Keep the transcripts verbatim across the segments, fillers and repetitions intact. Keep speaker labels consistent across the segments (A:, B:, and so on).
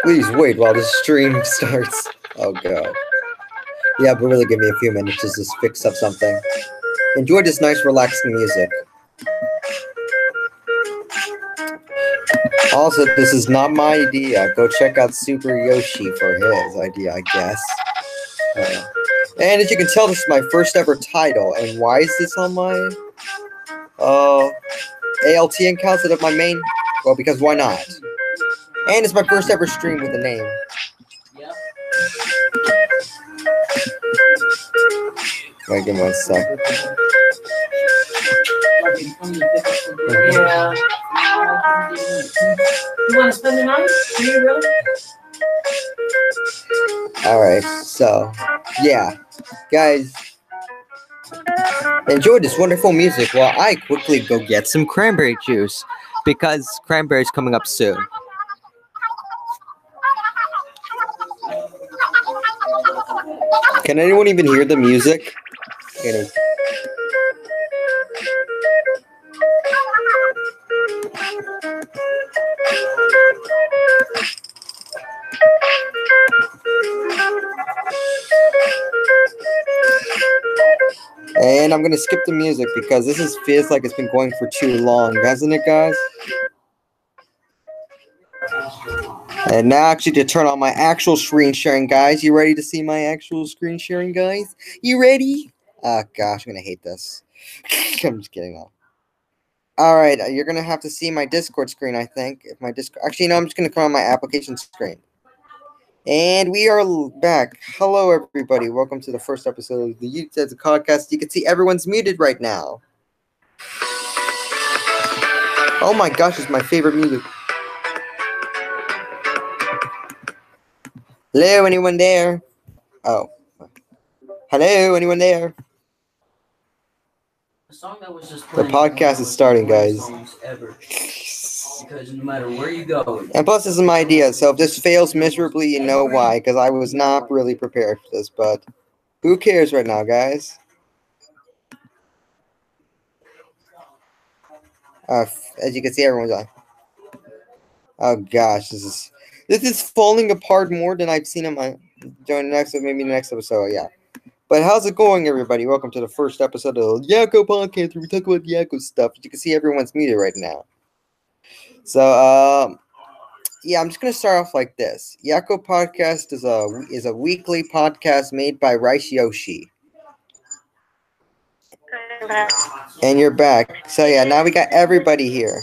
A: Please wait while the stream starts. Oh god. Yeah, but really give me a few minutes to just fix up something. Enjoy this nice relaxing music. Also, this is not my idea. Go check out Super Yoshi for his idea, I guess. Uh, and as you can tell, this is my first ever title. And why is this on my uh, A L T account instead of my main? Well, because why not? And it's my first ever stream with a name.
B: Yep.
A: Wait, give me one sec.
B: Yeah. You want to spend the night? Do you really?
A: Alright, so, yeah. Guys, enjoy this wonderful music while I quickly go get some cranberry juice. Because cranberry's coming up soon. Can anyone even hear the music? Any- And I'm gonna skip the music because this is feels like it's been going for too long, hasn't it, guys? And now actually to turn on my actual screen sharing, guys. You ready to see my actual screen sharing, guys? You ready? Oh gosh, I'm gonna hate this. I'm just kidding though. All right, you're gonna have to see my Discord screen, I think. If my Discord, actually, no, I'm just gonna come on my application screen. And we are back. Hello, everybody. Welcome to the first episode of the YouTube podcast. You can see everyone's muted right now. Oh my gosh, it's my favorite music. Hello, anyone there? Oh. Hello, anyone there?
B: The song that was just
A: The podcast is starting, guys.
B: Ever. Because no matter where you go.
A: And plus, this is my idea, so if this fails miserably, you know why, because I was not really prepared for this, but who cares right now, guys? Uh, as you can see, everyone's on. Oh gosh, this is this is falling apart more than I've seen in my during the next maybe the next episode, yeah. But how's it going, everybody? Welcome to the first episode of the Yakko Podcast, where we talk about Yakko stuff. As you can see, everyone's muted right now. So, um, yeah, I'm just gonna start off like this. Yakko Podcast is a is a weekly podcast made by Rice Yoshi. And you're back. So yeah, now we got everybody here.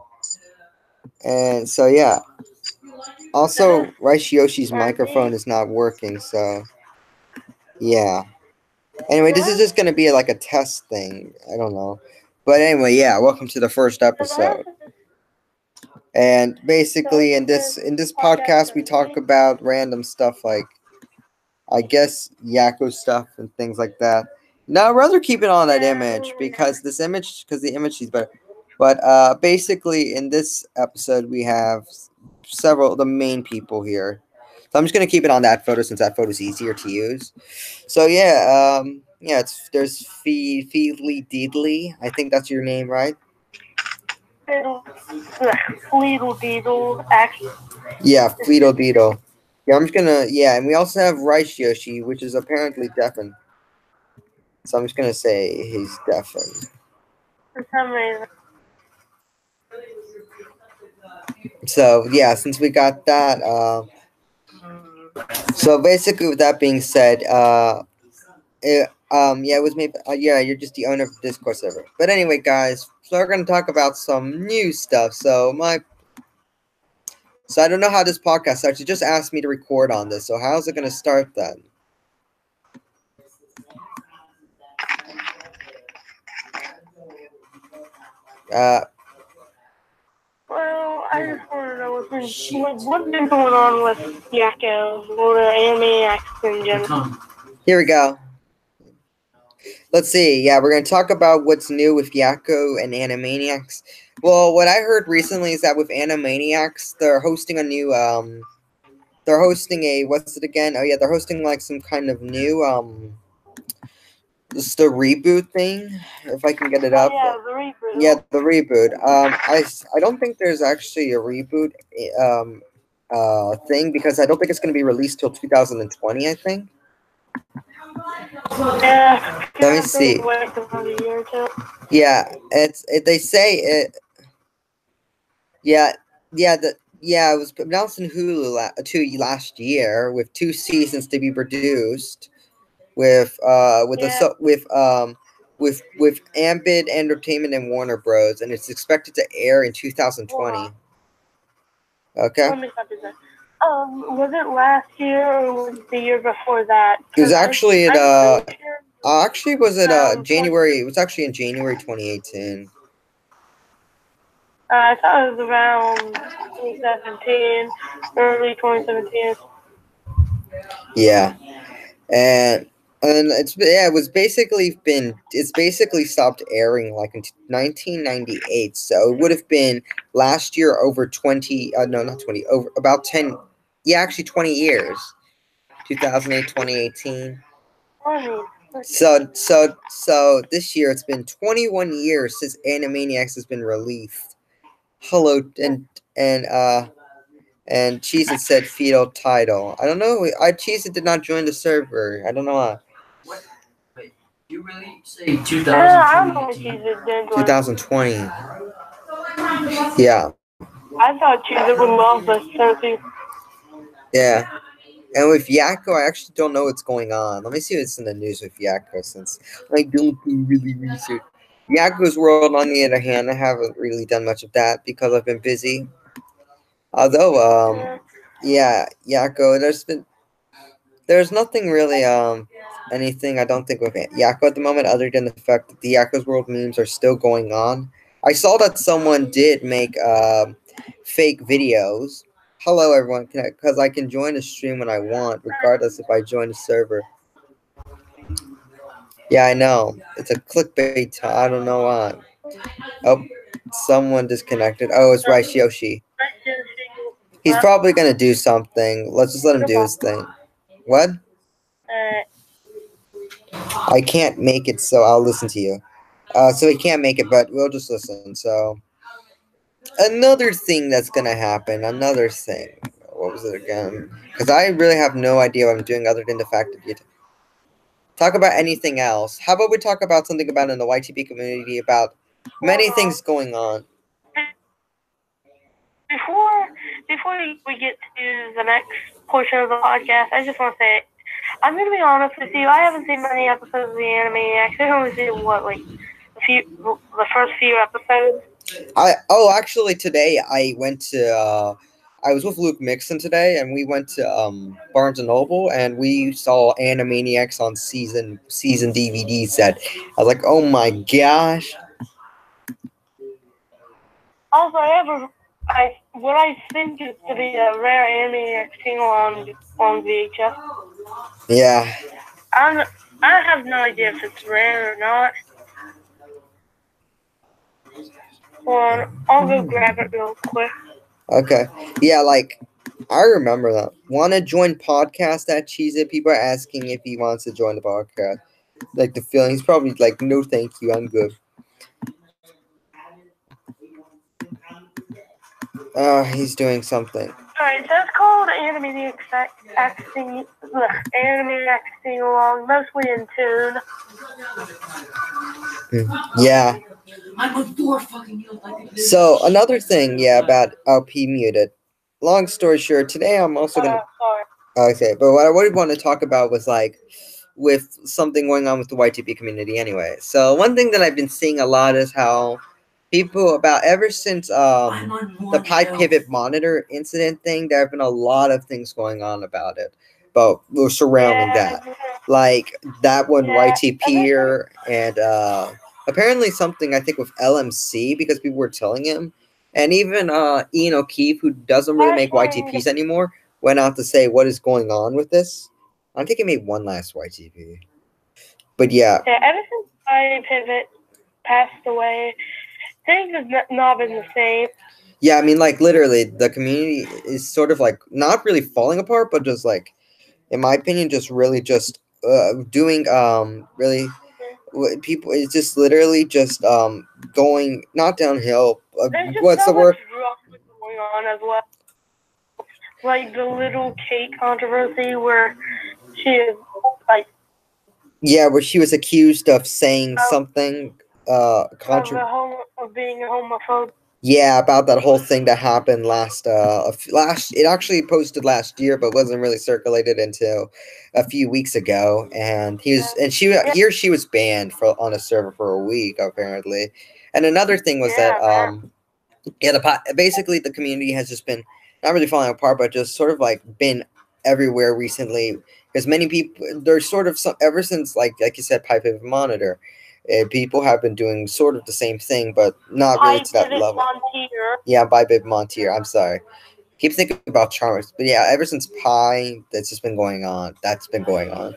A: And so yeah. Also, Rice Yoshi's microphone is not working, so yeah. Anyway, this is just gonna be like a test thing. I don't know. But anyway, yeah, welcome to the first episode. And basically in this in this podcast we talk about random stuff like I guess Yakko stuff and things like that. Now I'd rather keep it on that image because this image because the image is better. But uh basically in this episode we have several the main people here. So I'm just gonna keep it on that photo since that photo is easier to use. So yeah, um yeah, it's there's Fee Feedly Deedly. I think that's your name, right?
C: Fleedle Deedle, actually.
A: Yeah, Fleedle Deedle. Yeah, I'm just gonna yeah, and we also have Rice Yoshi, which is apparently deafened. So I'm just gonna say he's deafened.
C: For some reason.
A: So yeah, since we got that, uh, so basically with that being said, uh, it, um, yeah, it was made. Uh, yeah, you're just the owner of the Discord server. But anyway, guys, so we're gonna talk about some new stuff. So my, so I don't know how this podcast starts. You just asked me to record on this. So how's it gonna start then? Uh.
C: Well, I just want to know what's been, what, what's been going on with Yakko or the Animaniacs in general.
A: Here we go. Let's see. Yeah, we're going to talk about what's new with Yakko and Animaniacs. Well, what I heard recently is that with Animaniacs, they're hosting a new, um, they're hosting a, what's it again? Oh, yeah, they're hosting, like, some kind of new, um, this the reboot thing, if I can get it up.
C: Oh, yeah, the reboot.
A: Yeah, the reboot. Um, I, I don't think there's actually a reboot, um, uh thing because I don't think it's going to be released till two thousand twenty. I think.
C: Yeah.
A: Let me see.
C: Wait about a year or two.
A: Yeah, it's it, they say it. Yeah, yeah, the yeah it was announced in Hulu la- two last year with two seasons to be produced with uh with a
C: Yeah.
A: so with um with with Ambit Entertainment and Warner Bros. And it's expected to air in two thousand twenty. Okay.
C: Let me stop you there. Um, was it last year or was it the year before that?
A: It was
C: 'Cause I-
A: actually at
C: I'm
A: uh,
C: pretty sure-
A: uh actually was it uh
C: Um,
A: January. It was actually in January twenty eighteen.
C: Uh, I thought it was around twenty seventeen, early twenty seventeen.
A: Yeah, and and it's yeah, it was basically been it's basically stopped airing like in nineteen ninety-eight. So it would have been last year over twenty. Uh, no, not twenty. Over about ten. Yeah, actually twenty years. two thousand eight, twenty eighteen.
C: twenty.
A: So so so this year it's been twenty-one years since Animaniacs has been released. Hello and and uh and Cheez It said fetal title. I don't know. I Cheez It did not join the server. I don't know why.
B: What? Wait, you really say two
C: Yeah, I don't know
B: thousand
C: what
B: twenty?
C: Jesus did.
A: two thousand twenty. Yeah.
C: I thought Jesus would love this Tennessee.
A: Yeah. And with Yakko, I actually don't know what's going on. Let me see what's in the news with Yakko since I don't do really research. Yakko's World, on the other hand, I haven't really done much of that because I've been busy. Although, um, yeah, Yakko, there's been there's nothing really um anything I don't think with Yakko at the moment other than the fact that the Yakko's World memes are still going on. I saw that someone did make um fake videos. Hello everyone, because I, I can join a stream when I want, regardless if I join a server. Yeah, I know. It's a clickbait. T- I don't know why. Oh, someone disconnected. Oh, it's Rice Yoshi. He's probably gonna do something. Let's just let him do his thing. What?
C: Uh,
A: I can't make it, so I'll listen to you. Uh, so he can't make it, but we'll just listen. So another thing that's gonna happen. Another thing. What was it again? Because I really have no idea what I'm doing other than the fact that you t- talk about anything else. How about we talk about something about in the Y T P community about many things going on.
C: Before before we get to the next portion of the podcast, I just want to say, I'm going to be honest with you. I haven't seen many episodes of the Animaniacs. I've only seen, what, like, a few, the first few episodes.
A: I oh actually today I went to uh, I was with Luke Mixon today and we went to um, Barnes and Noble and we saw Animaniacs on season season D V D set. I was like, oh my gosh.
C: Also, I have a, I, what I think is to be a rare Animaniacs single on on V H S.
A: Yeah.
C: I'm, I have no idea if it's rare or not. Well, I'll go grab it real quick.
A: Okay. Yeah, like I remember that. Want to join podcast at Cheez It? People are asking if he wants to join the podcast. Like the feeling, he's probably like, no, thank you, I'm good. Uh, he's doing something.
C: Alright, so it's called Animaniacs Acting, Animaniacs Sing Along, mostly in tune.
A: Yeah.
B: I'm a door fucking you like this.
A: So another thing, yeah, about L P muted. Long story short, today I'm also gonna.
C: Uh, sorry.
A: Okay, but what I would want to talk about was like with something going on with the Y T P community anyway. So one thing that I've been seeing a lot is how people about ever since um the Pi Pivot monitor incident thing, there have been a lot of things going on about it. But we're surrounding
C: Yeah,
A: that. Like that one
C: Yeah,
A: Y T P er and uh apparently something I think with L M C because people were telling him. And even uh Ian O'Keefe, who doesn't really make Y T Ps anymore, went out to say what is going on with this. I think he made one last Y T P. But yeah.
C: Yeah, ever since Pi Pivot passed away, things have n- not been the same.
A: Yeah, I mean, like, literally, the community is sort of, like, not really falling apart, but just, like, in my opinion, just really just uh, doing, um, really, what people, it's just literally just, um, going, not downhill, uh,
C: There's just
A: what's
C: so
A: the word?
C: much drama going on as well. like the little Kate controversy where she is like
A: Yeah, where she was accused of saying
C: Oh.
A: something. Uh,
C: of,
A: contra-
C: a homo- of being a homophobe.
A: Yeah, about that whole thing that happened last uh a f- last it actually posted last year but wasn't really circulated until a few weeks ago, and he was and she he or she was banned for on a server for a week apparently. And another thing was
C: Yeah,
A: that um yeah the po- basically the community has just been not really falling apart but just sort of like been everywhere recently, because many people there's sort of some ever since like like you said Pipe Pivot Monitor. Uh, people have been doing sort of the same thing, but not really
C: Pi
A: to that
C: Pivot
A: level.
C: Montier.
A: Yeah, by Bib Montier. I'm sorry. Keep thinking about Charmers. But yeah, ever since Pi, that's just been going on. That's been going on.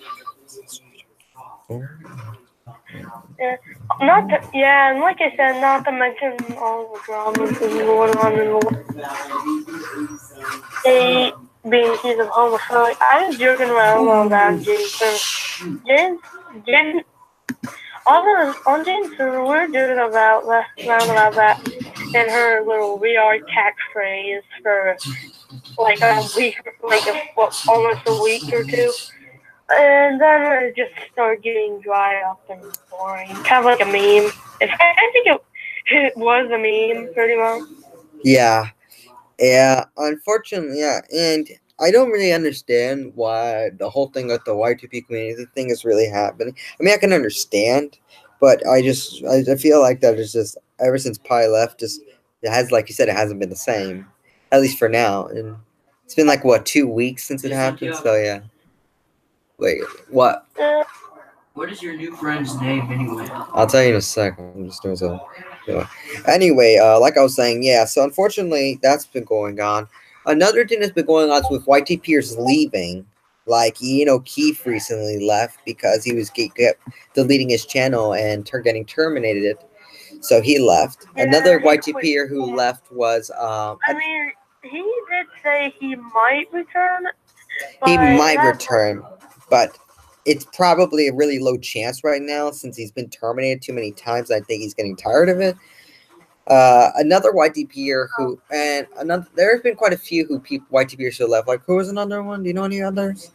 C: Yeah, not to, yeah, and like I said, not to mention all the dramas that's going on in the world. They being accused of homophobia. I was joking around on that Jason. James, James, on the on James, we were joking about around about that and her little V R catchphrase for like a week, like a, what, almost a week or two. And then it just started getting dry up and boring. Kind of like a meme. If, I think it, it was a meme, pretty much.
A: Yeah. Yeah. Unfortunately, yeah. And I don't really understand why the whole thing with the Y two P community thing is really happening. I mean, I can understand, but I just, I, I feel like that is just, ever since Pi left, just, it has, like you said, it hasn't been the same. At least for now. And it's been like, what, two weeks since it happened? So, yeah. Wait, what?
C: Uh,
B: What is your new friend's name anyway?
A: I'll tell you in a second. I'm just doing some. Yeah. Anyway, uh, like I was saying, yeah. So unfortunately, that's been going on. Another thing that's been going on is with Y T Pers leaving. Like you know, Keith recently left because he was ge- kept deleting his channel and ter- getting terminated. So he left.
C: Yeah,
A: Another
C: he
A: Y T
C: quit.
A: P-er who left was um.
C: I mean, he did say he might return.
A: He
C: but
A: might
C: that's-
A: return, but it's probably a really low chance right now since he's been terminated too many times. I think he's getting tired of it. Uh, another Y T P-er who, and another, there's been quite a few who people Y T P-ers who left. Like, who was another one? Do you know any others?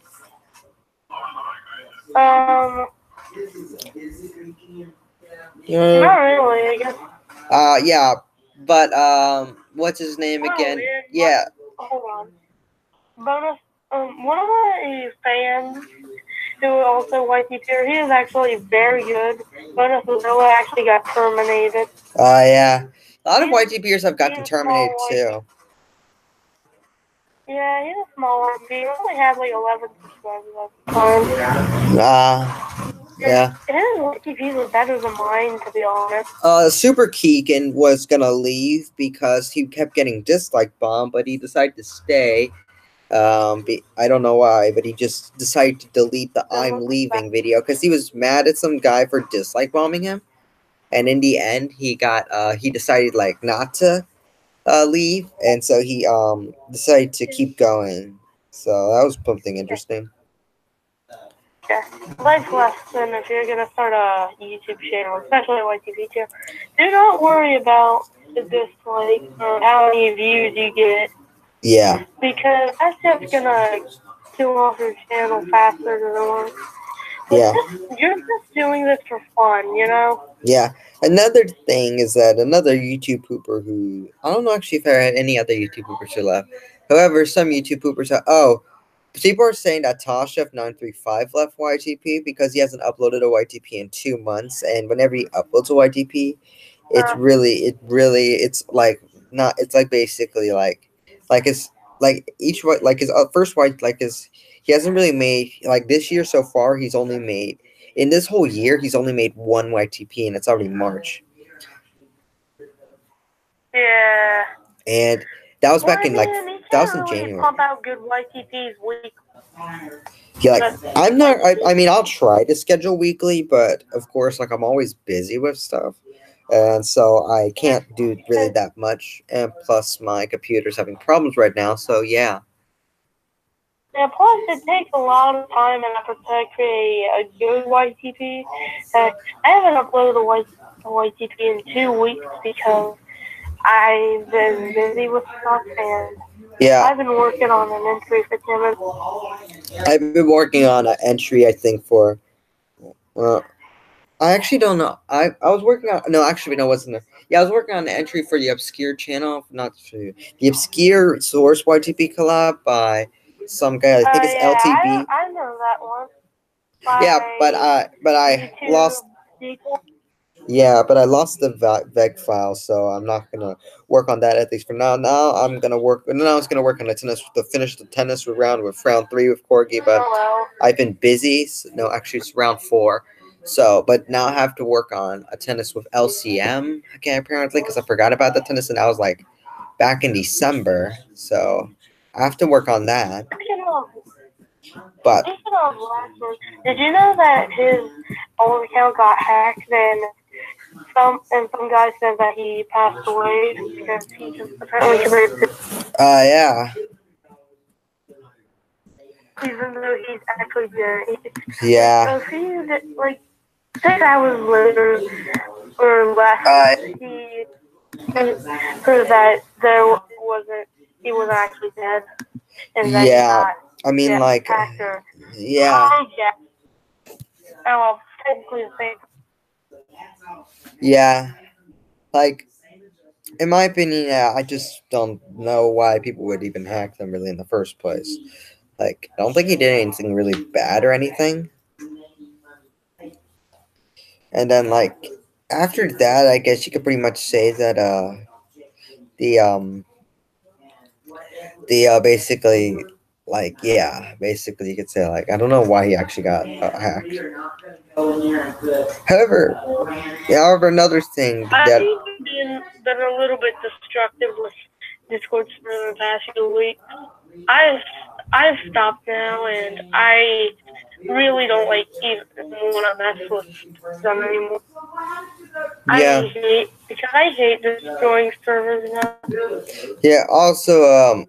C: Um,
A: Yeah.
C: not really, I guess.
A: Uh, yeah, but um, what's his name
C: Oh,
A: again?
C: yeah.
A: Yeah,
C: Hold on. Bonus, um, one of my fans who also Y T P, he is actually very good. Bonus Zilla actually got terminated.
A: uh, yeah. A lot of Y T P-ers have gotten terminated too.
C: Yeah, he's a small Y T P. He only had like eleven subscribers at the time.
A: Uh, yeah.
C: His Y T Ps were better than mine, to be honest.
A: Uh, Super Keegan was gonna leave because he kept getting dislike bombed, but he decided to stay. Um, be, I don't know why, but he just decided to delete the "I'm leaving" video because he was mad at some guy for dislike bombing him, and in the end, he got uh he decided like not to uh leave, and so he um decided to keep going. So that was something interesting.
C: Yeah. Life lesson if you're gonna start a YouTube channel, especially a Y T V channel, do not worry about the dislike or how many views you get.
A: Yeah.
C: Because that's just gonna kill off your channel faster than the one.
A: Yeah.
C: You're just doing this for fun, you know?
A: Yeah. Another thing is that another YouTube pooper who I don't know actually if there had any other YouTube poopers who left. However, some YouTube poopers are oh. People are saying that Tasha nine three five left Y T P because he hasn't uploaded a Y T P in two months, and whenever he uploads a Y T P, it's
C: Uh.
A: really, it really, it's like not, it's like basically like, like it's like each one, like his uh, first white, like his, he hasn't really made like this year so far. He's only made in this whole year, he's only made one Y T P, and it's already March.
C: Yeah.
A: And that was back
C: well,
A: in like
C: I mean,
A: that was in
C: really
A: January.
C: Pump out good Y T Ps week.
A: Yeah, like I'm not. I, I mean, I'll try to schedule weekly, but of course, like I'm always busy with stuff, and so I can't do really that much. And plus, my computer's having problems right now. So yeah.
C: Yeah, plus it takes a lot of time and effort to create a good Y T P. Uh, I haven't uploaded a, y, a Y T P in two weeks because I've been busy with stuff and
A: Yeah,
C: I've been working on an entry for Tim.
A: I've been working on an entry. I think for. Well, I actually don't know. I I was working on no, actually no, it wasn't there. Yeah, I was working on an entry for the obscure channel, not the obscure source Y T P collab by some guy. I think
C: Uh,
A: it's
C: yeah,
A: L T B.
C: I, I know that one.
A: Yeah, but
C: By
A: I but I
C: YouTube
A: lost.
C: sequel.
A: Yeah, but I lost the va- veg file, so I'm not gonna work on that at least for now. Now I'm gonna work. Now I was gonna work on the tennis to finish the tennis round with round three with Corgi, but
C: Oh well.
A: I've been busy. So, no, actually it's round four. So, but now I have to work on a tennis with L C M again apparently because I forgot about the tennis and I was like back in December. So I have to work on that.
C: Speaking of,
A: But
C: speaking of last one, did you know that his old account got hacked and some and some guy said that he passed away because he just apparently committed suicide,
A: uh yeah.
C: even though he's actually dead.
A: Yeah.
C: So he did, like six hours later or less,
A: Uh
C: he proved that there wasn't he wasn't actually dead and that he
A: yeah.
C: got
A: I mean
C: yeah,
A: like
C: hacked or
A: yeah.
C: hijacked. Oh, well, technically the same.
A: Yeah. Like in my opinion, yeah, I just don't know why people would even hack them really in the first place. Like, I don't think he did anything really bad or anything. And then, like, after that, I guess you could pretty much say that, uh, the, um, the, uh, basically, like, yeah, basically you could say, like, I don't know why he actually got uh, hacked. However, yeah, however, another thing
C: I
A: that,
C: think we've been, been a little bit destructive with Discord for the past few weeks. I've I've stopped now, and I really don't like even want to mess with them anymore.
A: yeah,
C: I hate because I hate destroying servers now.
A: yeah, also, um,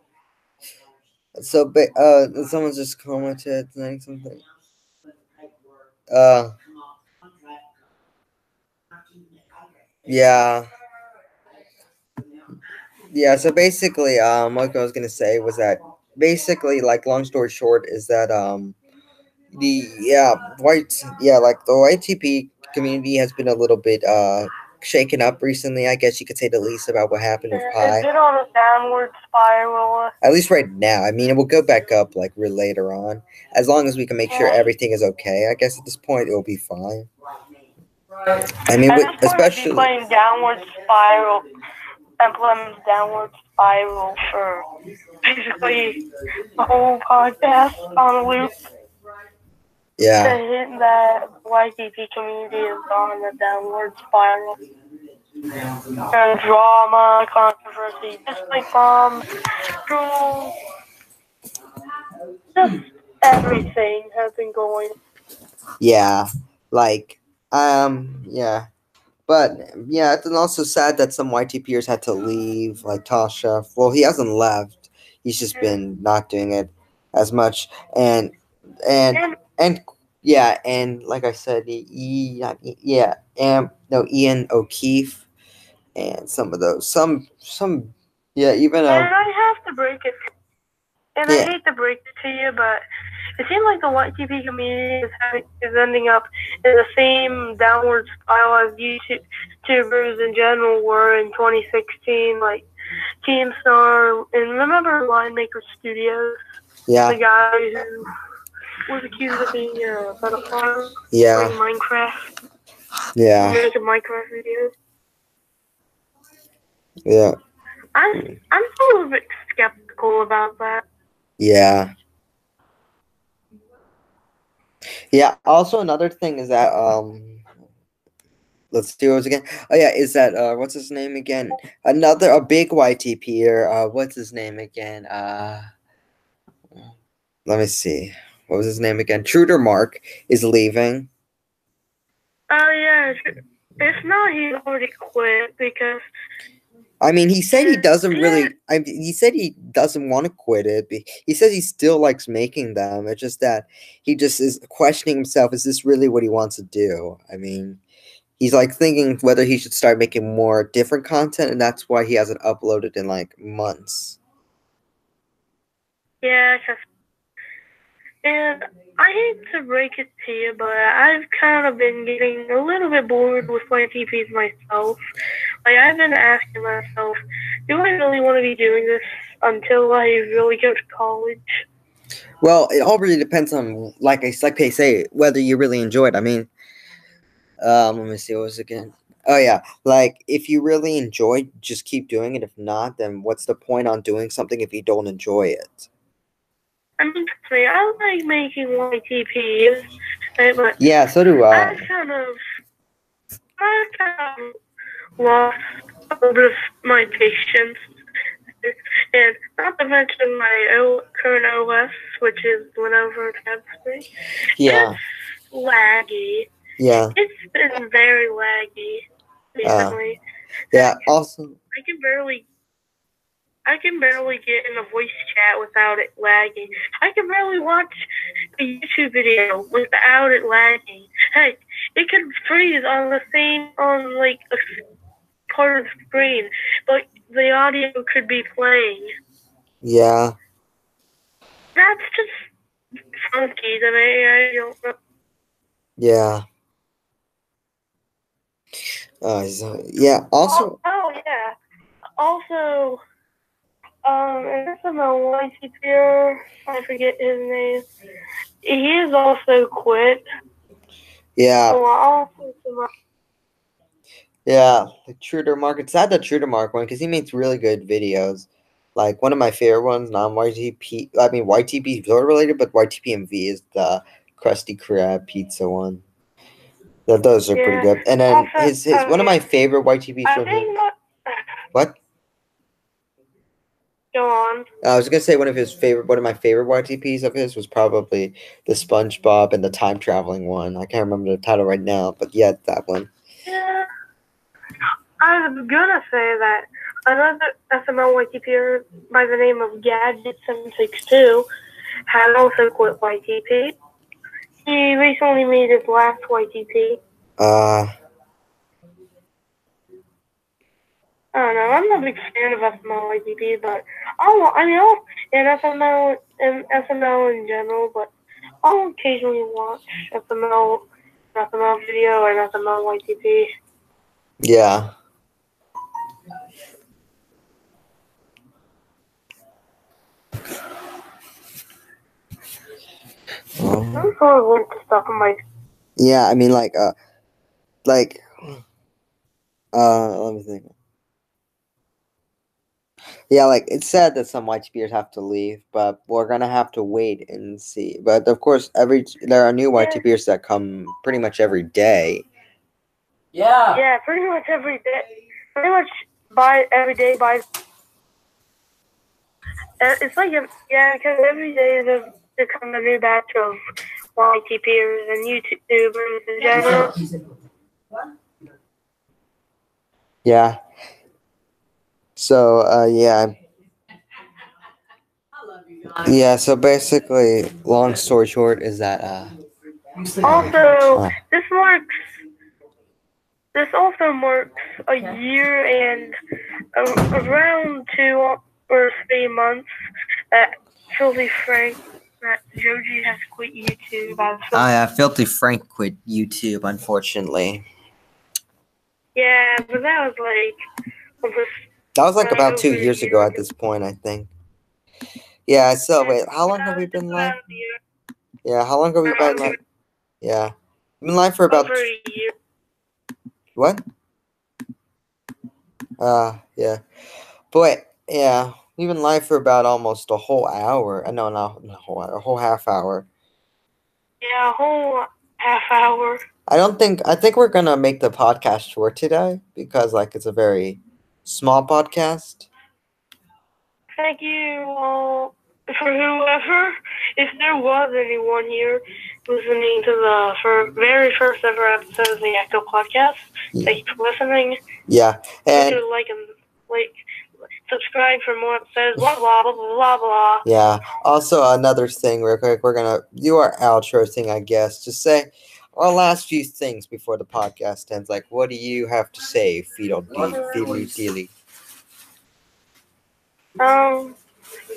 A: so, ba- uh, someone just commented saying something. Uh, yeah. Yeah, so basically, um, what I was gonna say was that basically, like, long story short, is that um, the yeah, white yeah, like the Y T P community has been a little bit uh shaken up recently. I guess you could say the least about what happened with
C: It's
A: Pi.
C: been on a downward spiral.
A: At least right now. I mean, it will go back up like real later on, as long as we can make sure
C: Yeah.
A: everything is okay. I guess at this point it will be fine. I mean,
C: At
A: with,
C: this point, I'd be
A: especially
C: playing downward spiral, implement downward spiral for basically the whole podcast on a loop.
A: yeah,
C: Saying that the Y T P community is on a downward spiral. And drama, controversy, dislike bombs, trolls, just everything has been going.
A: yeah, like um, yeah. But yeah, it's also sad that some Y T Pers had to leave, like Tasha. Well, he hasn't left. He's just been not doing it as much, and and
C: And
A: and yeah, and like I said, e, e, yeah, and no Ian O'Keefe, and some of those, some some yeah, even um,
C: and I have to break it. And I
A: yeah,
C: hate to break it to you, but it seems like the Y T P community is, having, is ending up in the same downward spiral as YouTubers in general were in twenty sixteen, like Keemstar, and remember Winemaker Studios, the
A: yeah,
C: guy who was accused of being a pedophile
A: yeah,
C: playing Minecraft,
A: yeah,
C: making Minecraft videos.
A: yeah,
C: I'm I'm a little bit skeptical about that.
A: yeah. Yeah. Also, another thing is that um, let's do it again. Oh yeah, is that uh, what's his name again? Another a big Y T P er. Uh, what's his name again? Uh, let me see. What was his name again? Truder Mark is leaving.
C: Oh yeah, if not, he already quit because.
A: I mean, he said he doesn't really. I he said he doesn't want to quit it. He says he still likes making them. It's just that he just is questioning himself. Is this really what he wants to do? I mean, he's like thinking whether he should start making more different content, and that's why he hasn't uploaded in like months.
C: Yeah, 'cause and I hate to break it to you, but I've kind of been getting a little bit bored with Y T Ps myself. Like, I've been asking myself, do I really want to be doing this until I really go to college?
A: Well, it all really depends on, like I like they say, whether you really enjoy it. I mean, um, let me see, what was it again? Oh yeah, like if you really enjoy, it, just keep doing it. If not, then what's the point on doing something if you don't enjoy it?
C: I mean, trust me, I like making Y T Ps, right, but
A: Yeah, so do I.
C: I've kind of, I've kind of lost a little bit of my patience. And not to mention my o- current O S, which is Lenovo Tab three.
A: Yeah,
C: It's laggy.
A: yeah,
C: It's been very laggy recently.
A: yeah. Also,
C: I can barely, I can barely get in a voice chat without it lagging. I can barely watch a YouTube video without it lagging. Heck, it can freeze on the same, on like a s- part of the screen, but the audio could be playing.
A: yeah,
C: That's just funky to me. I don't know.
A: yeah. Uh, so, yeah. Also,
C: Oh, oh yeah. Also, um, and this is a Y T P R, I forget his name. He is also quit.
A: yeah,
C: Well, also some
A: yeah. The Truder Mark. It's not the Truder Mark one because he makes really good videos. Like one of my favorite ones, non Y T P. I mean Y T P sort of related, but Y T P M V is the Krusty Krab pizza one. That those are pretty
C: yeah.
A: good. And then
C: Also,
A: his his
C: uh,
A: one of my
C: yeah.
A: favorite Y T Ps
C: I
A: from him.
C: think what.
A: What?
C: Go on.
A: I was gonna say one of his favorite, one of my favorite Y T Ps of his was probably the SpongeBob and the time traveling one. I can't remember the title right now, but yeah, that one.
C: Yeah. I was gonna say that another S M L Y T P R by the name of Gadget seven six two has also quit Y T P. He recently made his last Y T P.
A: Uh,
C: I don't know. I'm not a big fan of S M L Y T P, but I'll, I mean, I'll, and S M L and S M L in general, but I'll occasionally watch S M L, S M L video and S M L Y T P.
A: yeah. Um,
C: I'm sort of link to stuff on my.
A: yeah, I mean, like, uh, like, uh, let me think. Yeah, like it's sad that some Y T Pers have to leave, but we're gonna have to wait and see. But of course, every there are new Y T Pers that come pretty much every day.
B: Yeah.
C: Yeah, pretty much every day. Pretty much by every day by. It's like yeah, because every day there's there comes a new batch of Y T Pers and YouTubers in general.
A: Yeah. So, uh, yeah. Yeah, so basically, long story short is that, uh...
C: Also,
A: uh,
C: this marks this also marks a year and a, around two or three months that Filthy Frank, that Joji has quit YouTube. As
A: oh, yeah, Filthy Frank quit YouTube, unfortunately.
C: Yeah, but that was like over,
A: That was like
C: uh,
A: about two
C: over a
A: years
C: year
A: ago at
C: ago.
A: this point, I think. Yeah, so wait, how long
C: Uh,
A: have we
C: just
A: been live?
C: about a year.
A: Yeah, how long have we been live? Yeah. We've been live for about...
C: Over a year.
A: What? Uh, yeah. But wait, yeah, we've been live for about almost a whole hour. Uh, no, no, not a whole hour, a whole half hour.
C: Yeah, a whole half hour.
A: I don't think, I think we're gonna make the podcast short today because, like, it's a very small podcast.
C: Thank you all for whoever, if there was anyone here listening to the for very first ever episode of the Echo Podcast.
A: Yeah.
C: Thank you for listening.
A: Yeah, and
C: Make sure to like and like subscribe for more episodes. Blah blah blah blah blah.
A: yeah. Also, another thing, real quick, we're gonna do our outro thing, I guess. Just say our last few things before the podcast ends. Like, what do you have to say, Fiddle Dee, Fiddly Deely?
C: Um,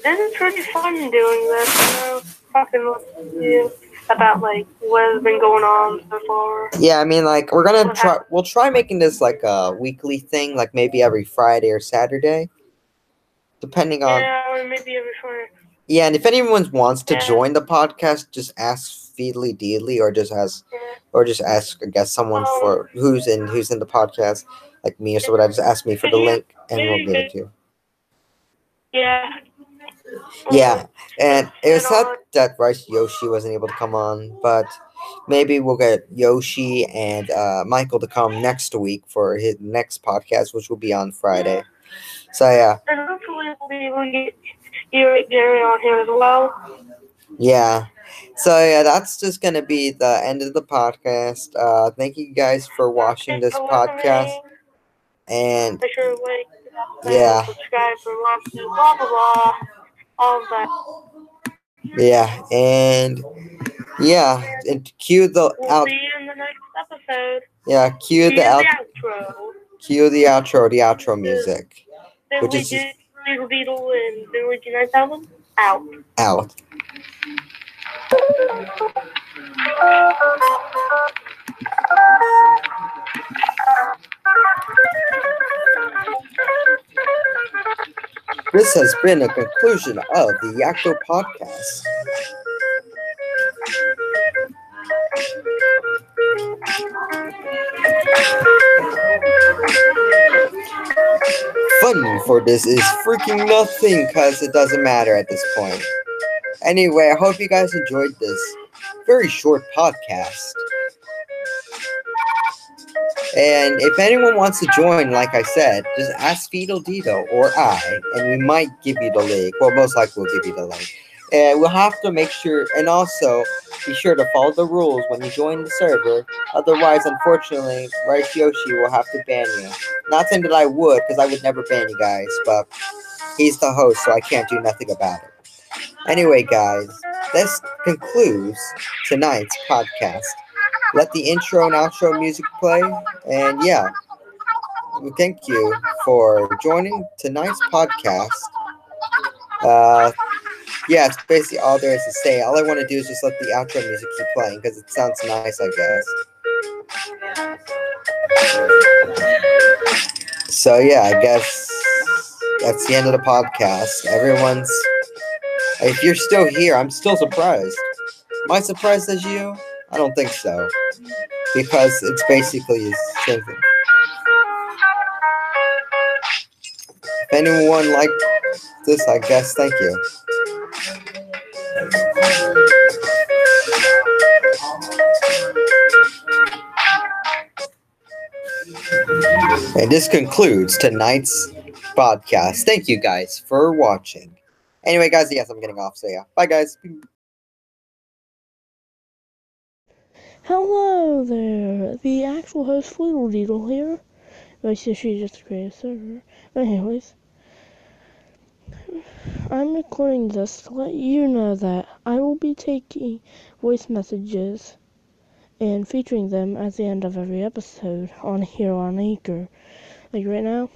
C: this is pretty fun doing this, you know, talking with you about, like, what has been going on so far.
A: Yeah, I mean, like, we're gonna try, we'll try making this, like, a weekly thing, like, maybe every Friday or Saturday, depending on...
C: Yeah, or maybe every Friday.
A: Yeah, and if anyone wants to
C: Yeah.
A: join the podcast, just ask Feedly Deedly, or just ask,
C: Yeah.
A: or just ask, I guess, someone
C: Um,
A: for who's in who's in the podcast, like me or so whatever. Just ask me for the link, and we'll be able to.
C: Yeah.
A: Yeah, and it was
C: And,
A: sad
C: uh,
A: that Rice Yoshi wasn't able to come on, but maybe we'll get Yoshi and uh, Michael to come next week for his next podcast, which will be on Friday. So yeah.
C: And hopefully we'll be able to get Gary, Gary on here as well.
A: Yeah. So yeah, that's just gonna be the end of the podcast. Uh, thank you guys for watching this podcast, and
C: Make sure to like,
A: yeah,
C: subscribe for watching, blah blah blah, all of that.
A: yeah, and yeah, and cue the
C: We'll
A: out.
C: see you in the next episode.
A: Yeah, cue
C: Cue
A: the out.
C: the outro.
A: Cue the outro. The outro music, which
C: Billy
A: is
C: Beetle Beetle and Billy G Ninth album out.
A: out. This has been a conclusion of the Yakko Podcast. Fun for this is freaking nothing because it doesn't matter at this point. Anyway, I hope you guys enjoyed this very short podcast. And if anyone wants to join, like I said, just ask Feedle Dido or I, and we might give you the link. Well, most likely we'll give you the link. And we'll have to make sure, and also be sure to follow the rules when you join the server. Otherwise, unfortunately, Rice Yoshi will have to ban you. Not saying that I would, because I would never ban you guys, but he's the host, so I can't do nothing about it. Anyway, guys, this concludes tonight's podcast. Let the intro and outro music play, and yeah, thank you for joining tonight's podcast. Uh, yeah, it's basically all there is to say. All I want to do is just let the outro music keep playing, because it sounds nice, I guess. So yeah, I guess that's the end of the podcast. Everyone's... If you're still here, I'm still surprised. Am I surprised as you? I don't think so. Because it's basically the same thing. If anyone liked this, I guess, thank you. And this concludes tonight's podcast. Thank you guys for watching. Anyway, guys, yes, I'm getting off, so yeah. Bye, guys.
D: Hello there, the actual host Feedle Deedle here. I see she just created a server. Anyways, I'm recording this to let you know that I will be taking voice messages and featuring them at the end of every episode on here on Anchor. Like right now.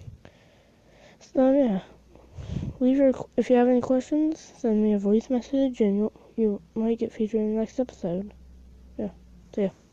D: So yeah. Leave your, if you have any questions, send me a voice message and you you might get featured in the next episode. Yeah, see ya.